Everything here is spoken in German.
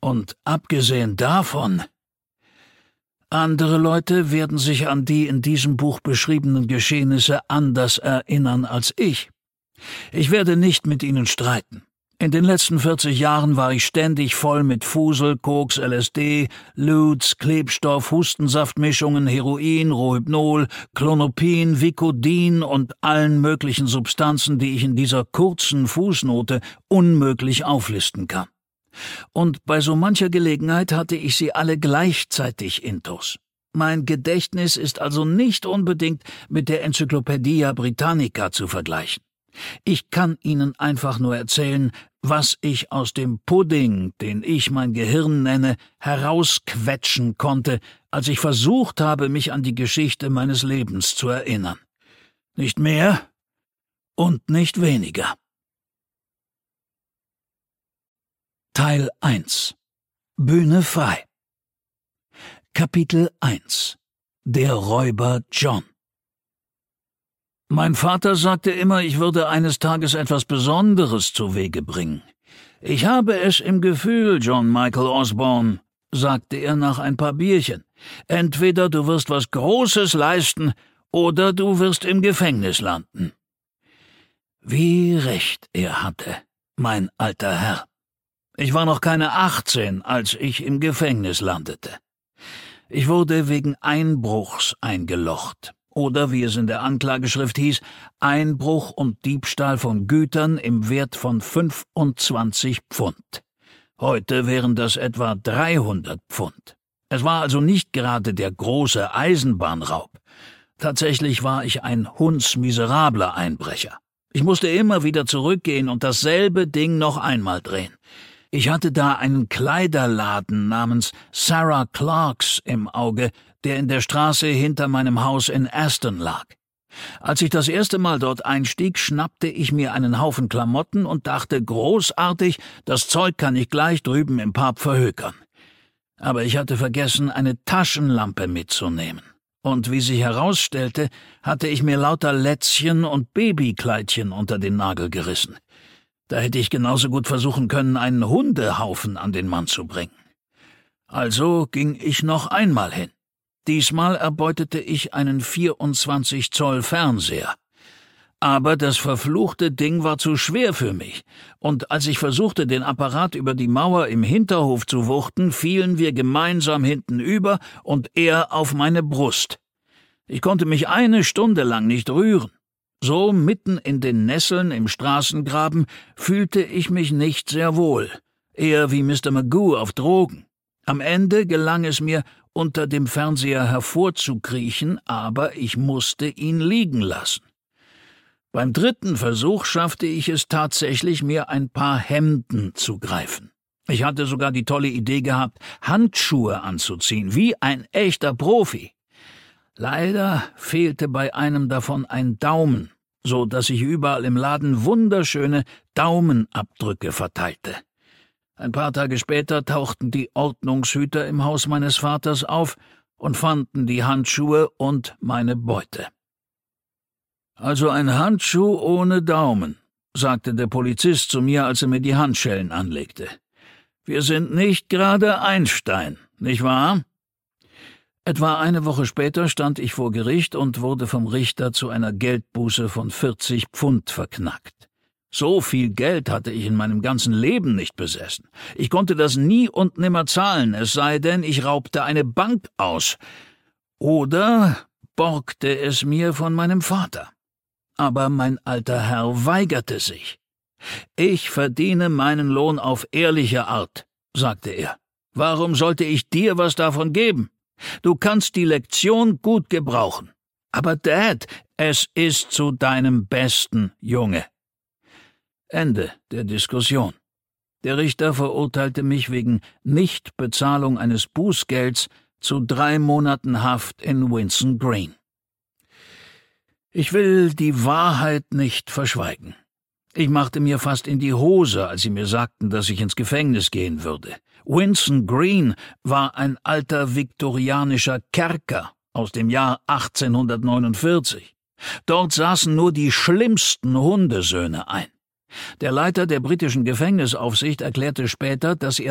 Und abgesehen davon, andere Leute werden sich an die in diesem Buch beschriebenen Geschehnisse anders erinnern als ich. Ich werde nicht mit ihnen streiten. In den letzten 40 Jahren war ich ständig voll mit Fusel, Koks, LSD, Lutes, Klebstoff, Hustensaftmischungen, Heroin, Rohypnol, Klonopin, Vicodin und allen möglichen Substanzen, die ich in dieser kurzen Fußnote unmöglich auflisten kann. Und bei so mancher Gelegenheit hatte ich sie alle gleichzeitig intus. Mein Gedächtnis ist also nicht unbedingt mit der Enzyklopädia Britannica zu vergleichen. Ich kann Ihnen einfach nur erzählen, was ich aus dem Pudding, den ich mein Gehirn nenne, herausquetschen konnte, als ich versucht habe, mich an die Geschichte meines Lebens zu erinnern. Nicht mehr und nicht weniger. Teil 1. Bühne frei. Kapitel 1. Der Räuber John. Mein Vater sagte immer, ich würde eines Tages etwas Besonderes zu Wege bringen. »Ich habe es im Gefühl, John Michael Osborne«, sagte er nach ein paar Bierchen. »Entweder du wirst was Großes leisten, oder du wirst im Gefängnis landen.« Wie recht er hatte, mein alter Herr. Ich war noch keine 18, als ich im Gefängnis landete. Ich wurde wegen Einbruchs eingelocht. Oder, wie es in der Anklageschrift hieß, Einbruch und Diebstahl von Gütern im Wert von 25 Pfund. Heute wären das etwa 300 Pfund. Es war also nicht gerade der große Eisenbahnraub. Tatsächlich war ich ein hundsmiserabler Einbrecher. Ich musste immer wieder zurückgehen und dasselbe Ding noch einmal drehen. Ich hatte da einen Kleiderladen namens Sarah Clarks im Auge, der in der Straße hinter meinem Haus in Aston lag. Als ich das erste Mal dort einstieg, schnappte ich mir einen Haufen Klamotten und dachte, großartig, das Zeug kann ich gleich drüben im Pub verhökern. Aber ich hatte vergessen, eine Taschenlampe mitzunehmen. Und wie sich herausstellte, hatte ich mir lauter Lätzchen und Babykleidchen unter den Nagel gerissen. Da hätte ich genauso gut versuchen können, einen Hundehaufen an den Mann zu bringen. Also ging ich noch einmal hin. Diesmal erbeutete ich einen 24 Zoll Fernseher. Aber das verfluchte Ding war zu schwer für mich, und als ich versuchte, den Apparat über die Mauer im Hinterhof zu wuchten, fielen wir gemeinsam hinten über und er auf meine Brust. Ich konnte mich eine Stunde lang nicht rühren. So mitten in den Nesseln im Straßengraben fühlte ich mich nicht sehr wohl, eher wie Mr. Magoo auf Drogen. Am Ende gelang es mir, unter dem Fernseher hervorzukriechen, aber ich musste ihn liegen lassen. Beim dritten Versuch schaffte ich es tatsächlich, mir ein paar Hemden zu greifen. Ich hatte sogar die tolle Idee gehabt, Handschuhe anzuziehen, wie ein echter Profi. Leider fehlte bei einem davon ein Daumen, so dass ich überall im Laden wunderschöne Daumenabdrücke verteilte. Ein paar Tage später tauchten die Ordnungshüter im Haus meines Vaters auf und fanden die Handschuhe und meine Beute. »Also ein Handschuh ohne Daumen«, sagte der Polizist zu mir, als er mir die Handschellen anlegte. »Wir sind nicht gerade Einstein, nicht wahr?« Etwa eine Woche später stand ich vor Gericht und wurde vom Richter zu einer Geldbuße von 40 Pfund verknackt. So viel Geld hatte ich in meinem ganzen Leben nicht besessen. Ich konnte das nie und nimmer zahlen, es sei denn, ich raubte eine Bank aus. Oder borgte es mir von meinem Vater. Aber mein alter Herr weigerte sich. »Ich verdiene meinen Lohn auf ehrliche Art«, sagte er. »Warum sollte ich dir was davon geben? Du kannst die Lektion gut gebrauchen. Aber Dad, es ist zu deinem Besten, Junge.« Ende der Diskussion. Der Richter verurteilte mich wegen Nichtbezahlung eines Bußgelds zu 3 Monaten Haft in Winson Green. Ich will die Wahrheit nicht verschweigen. Ich machte mir fast in die Hose, als sie mir sagten, dass ich ins Gefängnis gehen würde. Winson Green war ein alter viktorianischer Kerker aus dem Jahr 1849. Dort saßen nur die schlimmsten Hundesöhne ein. Der Leiter der britischen Gefängnisaufsicht erklärte später, dass er